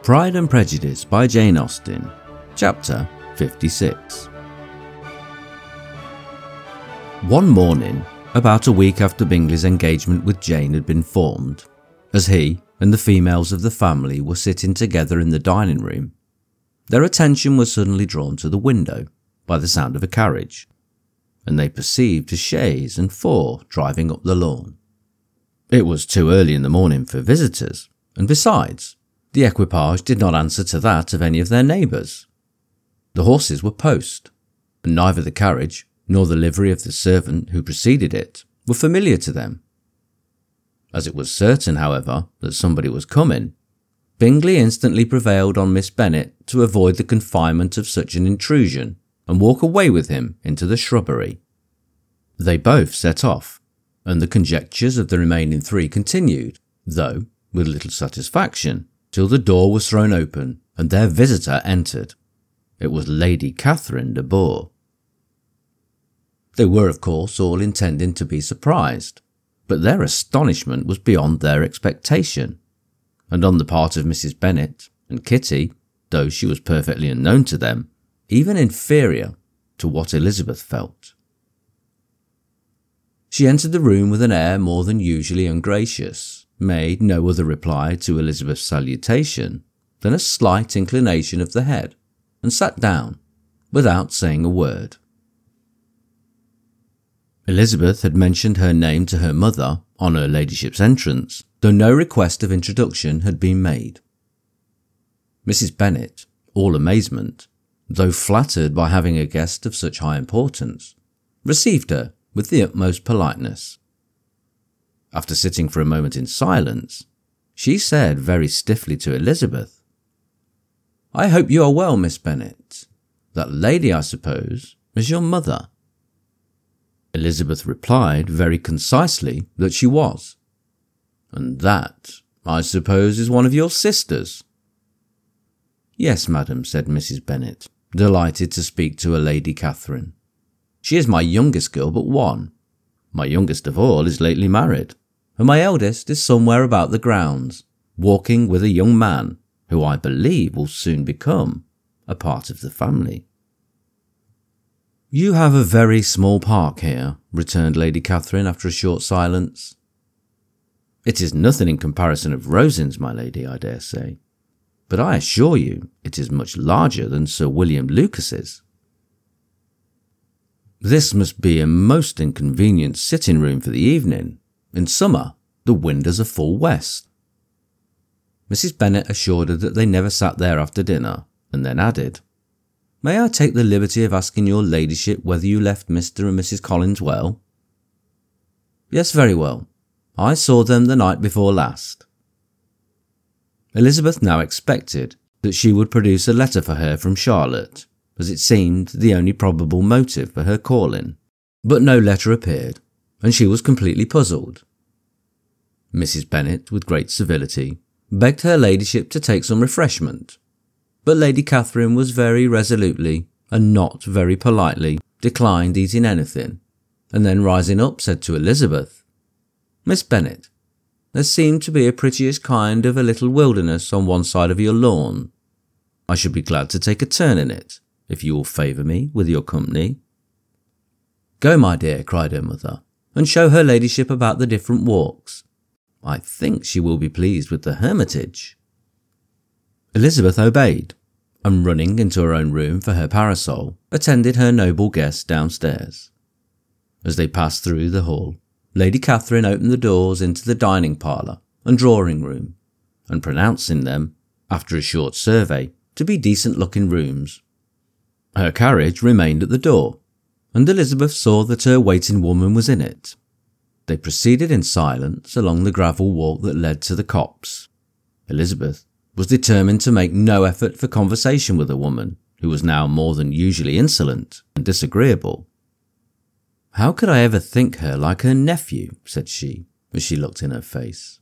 Pride and Prejudice by Jane Austen, Chapter 56. One morning, about a week after Bingley's engagement with Jane had been formed, as he and the females of the family were sitting together in the dining room, their attention was suddenly drawn to the window by the sound of a carriage, and they perceived a chaise and four driving up the lawn. It was too early in the morning for visitors, and besides, the equipage did not answer to that of any of their neighbours. The horses were post, and neither the carriage nor the livery of the servant who preceded it were familiar to them. As it was certain, however, that somebody was coming, Bingley instantly prevailed on Miss Bennet to avoid the confinement of such an intrusion and walk away with him into the shrubbery. They both set off, and the conjectures of the remaining three continued, though with little satisfaction, till the door was thrown open and their visitor entered. It was Lady Catherine de Bourgh. They were, of course, all intending to be surprised, but their astonishment was beyond their expectation, and on the part of Mrs. Bennet and Kitty, though she was perfectly unknown to them, even inferior to what Elizabeth felt. She entered the room with an air more than usually ungracious, made no other reply to Elizabeth's salutation than a slight inclination of the head, and sat down without saying a word. Elizabeth had mentioned her name to her mother on her ladyship's entrance, though no request of introduction had been made. Mrs. Bennet, all amazement, though flattered by having a guest of such high importance, received her with the utmost politeness. After sitting for a moment in silence, she said very stiffly to Elizabeth, "I hope you are well, Miss Bennet. That lady, I suppose, is your mother?" Elizabeth replied very concisely that she was. "And that, I suppose, is one of your sisters?" "Yes, madam," said Mrs. Bennet, delighted to speak to a Lady Catherine. "She is my youngest girl but one. My youngest of all is lately married, and my eldest is somewhere about the grounds, walking with a young man who I believe will soon become a part of the family." "You have a very small park here," returned Lady Catherine after a short silence. "It is nothing in comparison of Rosings, my lady, I dare say, but I assure you it is much larger than Sir William Lucas's." "This must be a most inconvenient sitting room for the evening. In summer, the windows are full west." Mrs. Bennet assured her that they never sat there after dinner, and then added, "May I take the liberty of asking your ladyship whether you left Mr. and Mrs. Collins well?" "Yes, very well. I saw them the night before last." Elizabeth now expected that she would produce a letter for her from Charlotte, as it seemed the only probable motive for her calling, but no letter appeared, and she was completely puzzled. Mrs. Bennet, with great civility, begged her ladyship to take some refreshment, but Lady Catherine was very resolutely, and not very politely, declined eating anything, and then rising up said to Elizabeth, "Miss Bennet, there seemed to be a prettyish kind of a little wilderness on one side of your lawn. I should be glad to take a turn in it, if you will favour me with your company." "Go, my dear," cried her mother, "and show her ladyship about the different walks. I think she will be pleased with the hermitage." Elizabeth obeyed, and running into her own room for her parasol, attended her noble guest downstairs. As they passed through the hall, Lady Catherine opened the doors into the dining parlour and drawing room, and pronouncing them, after a short survey, to be decent-looking rooms. Her carriage remained at the door, and Elizabeth saw that her waiting woman was in it. They proceeded in silence along the gravel walk that led to the copse. Elizabeth was determined to make no effort for conversation with a woman who was now more than usually insolent and disagreeable. "How could I ever think her like her nephew?" said she, as she looked in her face.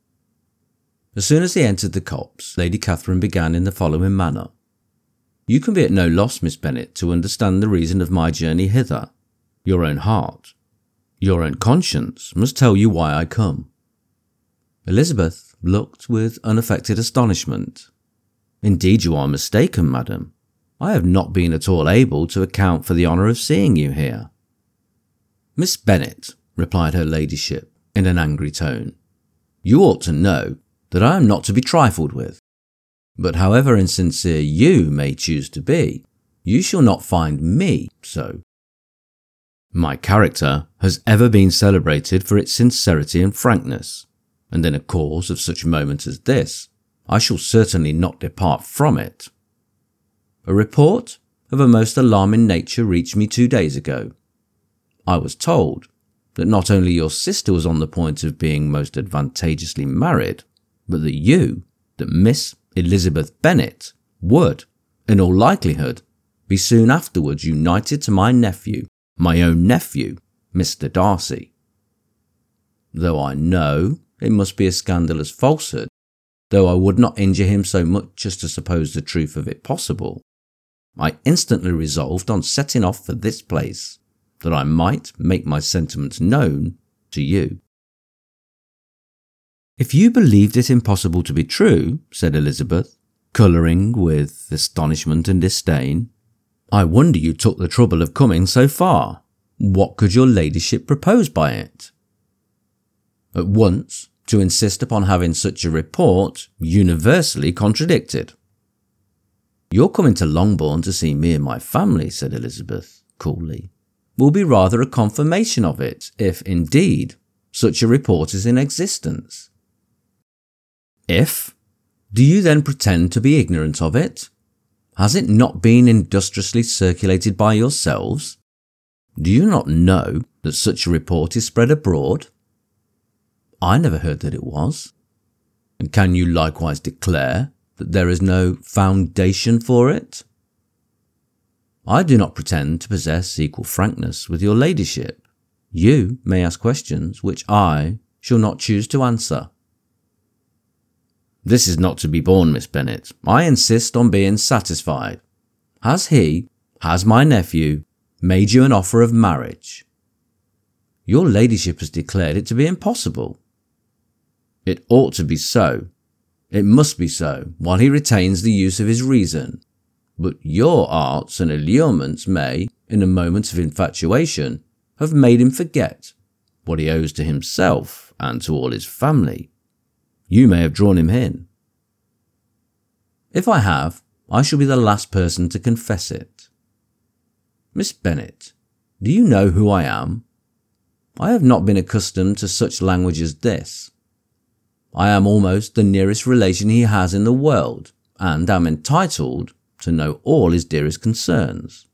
As soon as they entered the copse, Lady Catherine began in the following manner. "You can be at no loss, Miss Bennet, to understand the reason of my journey hither. Your own heart, your own conscience must tell you why I come." Elizabeth looked with unaffected astonishment. Indeed you are mistaken, madam. I have not been at all able to account for the honour of seeing you here." "Miss Bennet," replied her ladyship in an angry tone, "you ought to know that I am not to be trifled with. But however insincere you may choose to be, you shall not find me so. My character has ever been celebrated for its sincerity and frankness, and in a cause of such moment as this, I shall certainly not depart from it. A report of a most alarming nature reached me 2 days ago. I was told that not only your sister was on the point of being most advantageously married, but that Miss Elizabeth Bennet would, in all likelihood, be soon afterwards united to my nephew, my own nephew, Mr. Darcy. Though I know it must be a scandalous falsehood, though I would not injure him so much as to suppose the truth of it possible, I instantly resolved on setting off for this place, that I might make my sentiments known to you." "If you believed it impossible to be true," said Elizabeth, colouring with astonishment and disdain, "I wonder you took the trouble of coming so far. What could your ladyship propose by it?" "At once to insist upon having such a report universally contradicted." "Your coming to Longbourn to see me and my family," said Elizabeth coolly, "will be rather a confirmation of it, if, indeed, such a report is in existence." "If? Do you then pretend to be ignorant of it? Has it not been industriously circulated by yourselves? Do you not know that such a report is spread abroad?" "I never heard that it was." "And can you likewise declare that there is no foundation for it?" "I do not pretend to possess equal frankness with your ladyship. You may ask questions which I shall not choose to answer." "This is not to be borne, Miss Bennet. I insist on being satisfied. Has my nephew made you an offer of marriage?" "Your ladyship has declared it to be impossible." "It ought to be so. It must be so, while he retains the use of his reason. But your arts and allurements may, in a moment of infatuation, have made him forget what he owes to himself and to all his family. You may have drawn him in." "If I have, I shall be the last person to confess it." "Miss Bennet, do you know who I am? I have not been accustomed to such language as this. I am almost the nearest relation he has in the world, and am entitled to know all his dearest concerns."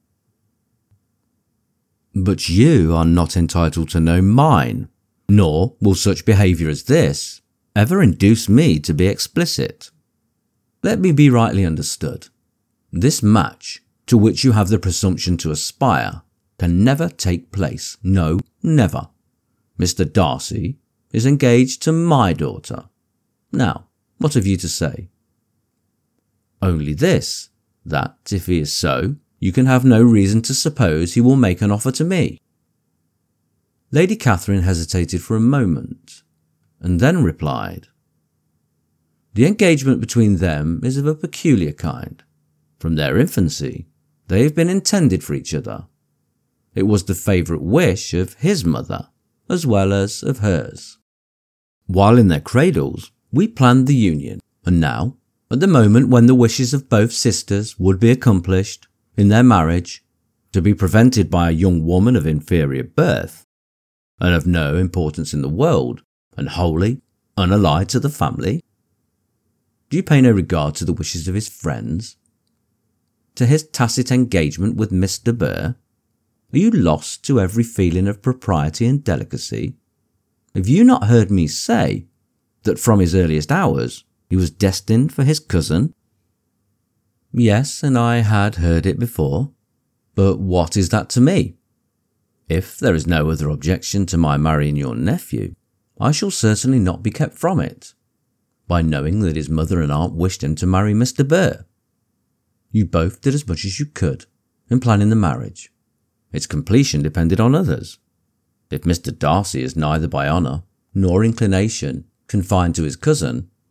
"But you are not entitled to know mine, nor will such behaviour as this ever induce me to be explicit. Let me be rightly understood. This match, to which you have the presumption to aspire, can never take place. No, never. Mr. Darcy is engaged to my daughter. Now, what have you to say?" "Only this, that if he is so, you can have no reason to suppose he will make an offer to me." Lady Catherine hesitated for a moment, and then replied, "The engagement between them is of a peculiar kind. From their infancy, they have been intended for each other. It was the favourite wish of his mother, as well as of hers. While in their cradles, we planned the union, and now, at the moment when the wishes of both sisters would be accomplished in their marriage, to be prevented by a young woman of inferior birth, and of no importance in the world, and wholly unallied to the family? Do you pay no regard to the wishes of his friends? To his tacit engagement with Miss de Bourgh? Are you lost to every feeling of propriety and delicacy? Have you not heard me say that from his earliest hours he was destined for his cousin?" "Yes, and I had heard it before. But what is that to me? If there is no other objection to my marrying your nephew, I shall certainly not be kept from it, by knowing that his mother and aunt wished him to marry Miss de Bourgh. You both did as much as you could in planning the marriage. Its completion depended on others. If Mr. Darcy is neither by honour nor inclination confined to his cousin,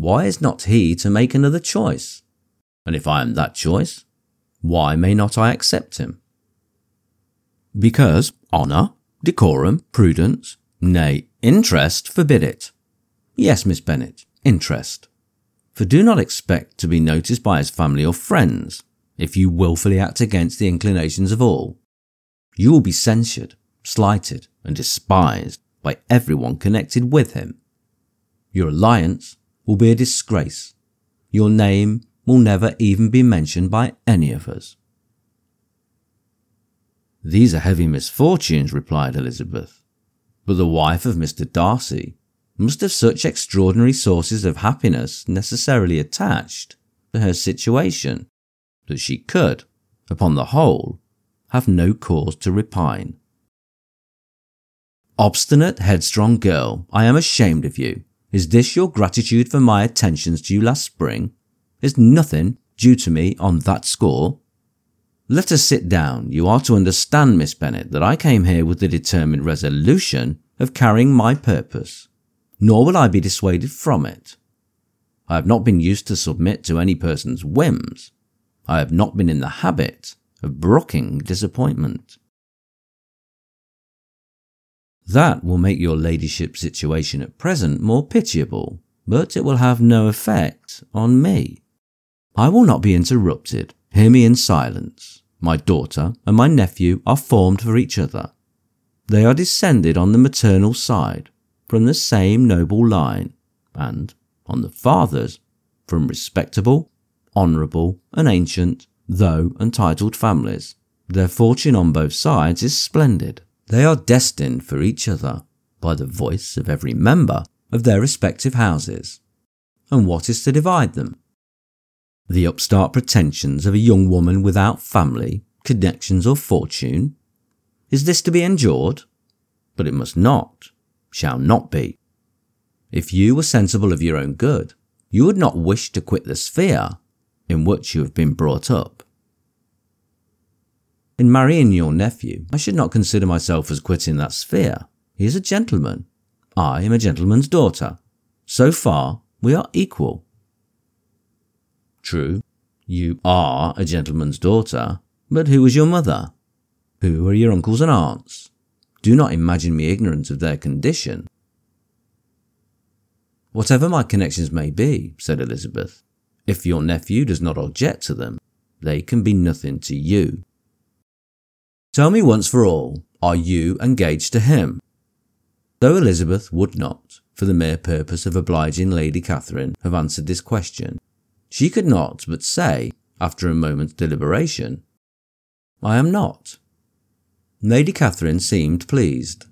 why is not he to make another choice? And if I am that choice, why may not I accept him? Because honour, decorum, prudence, nay, interest forbid it. Yes, Miss Bennet, interest. For do not expect to be noticed by his family or friends if you wilfully act against the inclinations of all. You will be censured, slighted, and despised by everyone connected with him. Your alliance will be a disgrace. Your name will never even be mentioned by any of us. These are heavy misfortunes, replied Elizabeth, but the wife of Mr. Darcy must have such extraordinary sources of happiness necessarily attached to her situation that she could, upon the whole, have no cause to repine. Obstinate, headstrong girl, I am ashamed of you. Is this your gratitude for my attentions to you last spring? Is nothing due to me on that score? Let us sit down. You are to understand, Miss Bennet, that I came here with the determined resolution of carrying my purpose, nor will I be dissuaded from it. I have not been used to submit to any person's whims. I have not been in the habit of brooking disappointment. That will make your ladyship's situation at present more pitiable, but it will have no effect on me. I will not be interrupted. Hear me in silence. My daughter and my nephew are formed for each other. They are descended on the maternal side from the same noble line, and, on the father's, from respectable, honourable, and ancient, though untitled families. Their fortune on both sides is splendid. They are destined for each other by the voice of every member of their respective houses. And what is to divide them? The upstart pretensions of a young woman without family, connections, or fortune? Is this to be endured? But it must not, shall not be. If you were sensible of your own good, you would not wish to quit the sphere in which you have been brought up. In marrying your nephew, I should not consider myself as quitting that sphere. He is a gentleman. I am a gentleman's daughter. So far, we are equal. True, you are a gentleman's daughter, but who was your mother? Who are your uncles and aunts? Do not imagine me ignorant of their condition. Whatever my connections may be, said Elizabeth, if your nephew does not object to them, they can be nothing to you. Tell me once for all, are you engaged to him? Though Elizabeth would not, for the mere purpose of obliging Lady Catherine, have answered this question, she could not but say, after a moment's deliberation, I am not. Lady Catherine seemed pleased.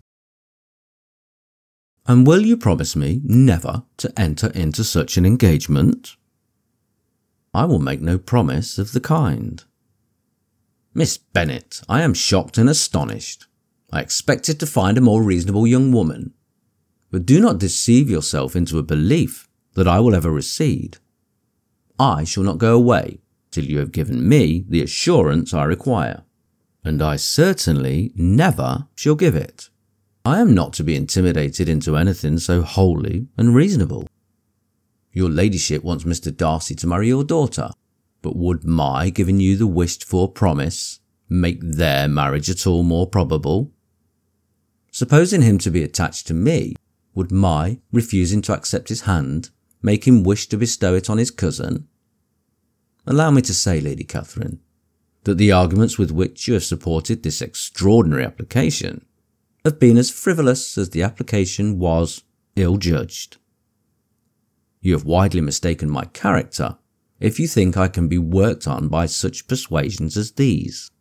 And will you promise me never to enter into such an engagement? I will make no promise of the kind. Miss Bennet, I am shocked and astonished. I expected to find a more reasonable young woman. But do not deceive yourself into a belief that I will ever recede. I shall not go away till you have given me the assurance I require, and I certainly never shall give it. I am not to be intimidated into anything so wholly unreasonable. Your ladyship wants Mr. Darcy to marry your daughter, but would my giving you the wished-for promise make their marriage at all more probable? Supposing him to be attached to me, would my refusing to accept his hand make him wish to bestow it on his cousin? Allow me to say, Lady Catherine, that the arguments with which you have supported this extraordinary application have been as frivolous as the application was ill-judged. You have widely mistaken my character if you think I can be worked on by such persuasions as these.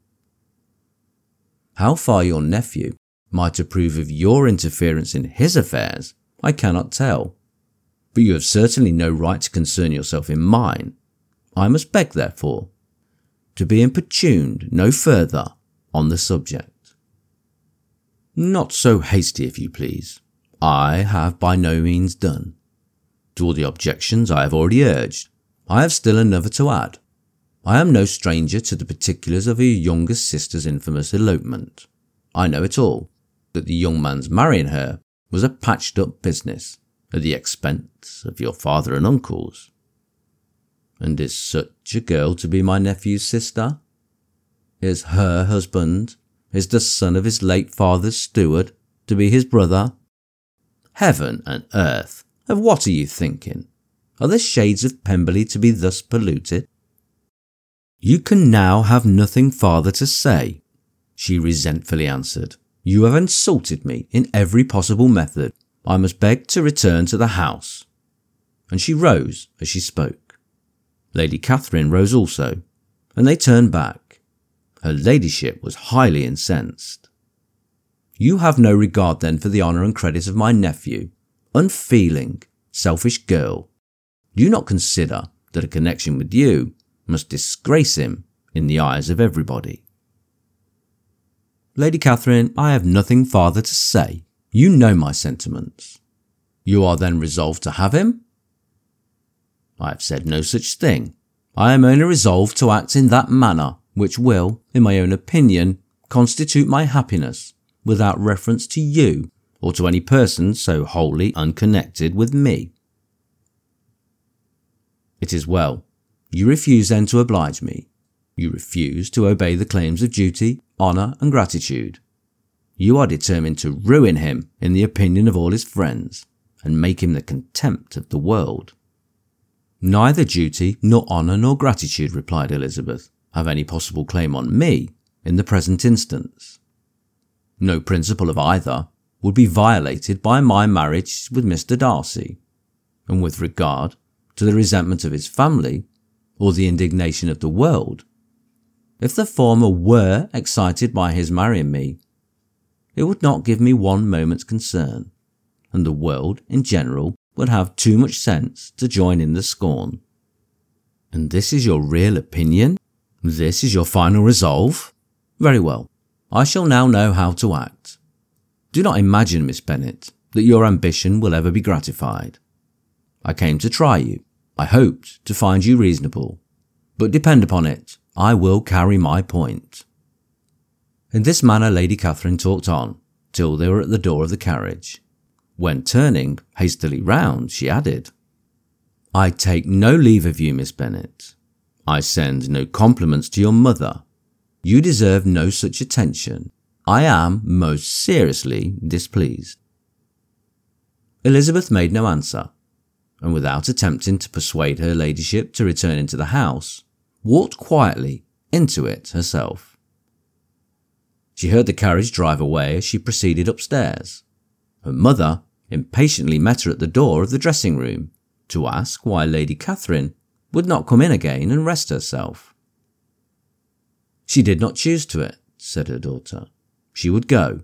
How far your nephew might approve of your interference in his affairs, I cannot tell, but you have certainly no right to concern yourself in mine. I must beg, therefore, to be importuned no further on the subject. Not so hasty, if you please. I have by no means done. To all the objections I have already urged, I have still another to add. I am no stranger to the particulars of your youngest sister's infamous elopement. I know it all, that the young man's marrying her was a patched-up business, at the expense of your father and uncles. And is such a girl to be my nephew's sister? Is her husband, is the son of his late father's steward, to be his brother? Heaven and earth, of what are you thinking? Are the shades of Pemberley to be thus polluted? You can now have nothing farther to say, she resentfully answered. You have insulted me in every possible method. I must beg to return to the house. And she rose as she spoke. Lady Catherine rose also, and they turned back. Her ladyship was highly incensed. You have no regard then for the honour and credit of my nephew, unfeeling, selfish girl. Do you not consider that a connection with you must disgrace him in the eyes of everybody? Lady Catherine, I have nothing farther to say. You know my sentiments. You are then resolved to have him? I have said no such thing. I am only resolved to act in that manner which will, in my own opinion, constitute my happiness, without reference to you or to any person so wholly unconnected with me. It is well. You refuse then to oblige me. You refuse to obey the claims of duty, honour and gratitude. You are determined to ruin him in the opinion of all his friends, and make him the contempt of the world. Neither duty, nor honour, nor gratitude, replied Elizabeth, have any possible claim on me in the present instance. No principle of either would be violated by my marriage with Mr. Darcy, and with regard to the resentment of his family, or the indignation of the world, if the former were excited by his marrying me, it would not give me one moment's concern, and the world in general would have too much sense to join in the scorn. And this is your real opinion? This is your final resolve? Very well, I shall now know how to act. Do not imagine, Miss Bennet, that your ambition will ever be gratified. I came to try you. I hoped to find you reasonable. But depend upon it, I will carry my point. In this manner Lady Catherine talked on, till they were at the door of the carriage, when turning hastily round, she added, I take no leave of you, Miss Bennet. I send no compliments to your mother. You deserve no such attention. I am most seriously displeased. Elizabeth made no answer, and without attempting to persuade her ladyship to return into the house, walked quietly into it herself. She heard the carriage drive away as she proceeded upstairs. Her mother impatiently met her at the door of the dressing room to ask why Lady Catherine would not come in again and rest herself. She did not choose to it, said her daughter. She would go.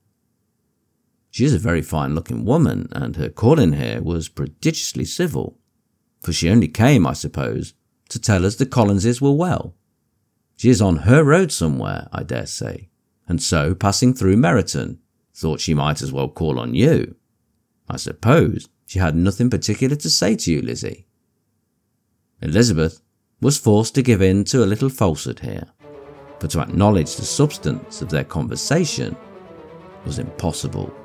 She is a very fine-looking woman, and her calling here was prodigiously civil, for she only came, I suppose, to tell us the Collinses were well. She is on her road somewhere, I dare say, and so, passing through Meryton, thought she might as well call on you. I suppose she had nothing particular to say to you, Lizzie. Elizabeth was forced to give in to a little falsehood here, for to acknowledge the substance of their conversation was impossible.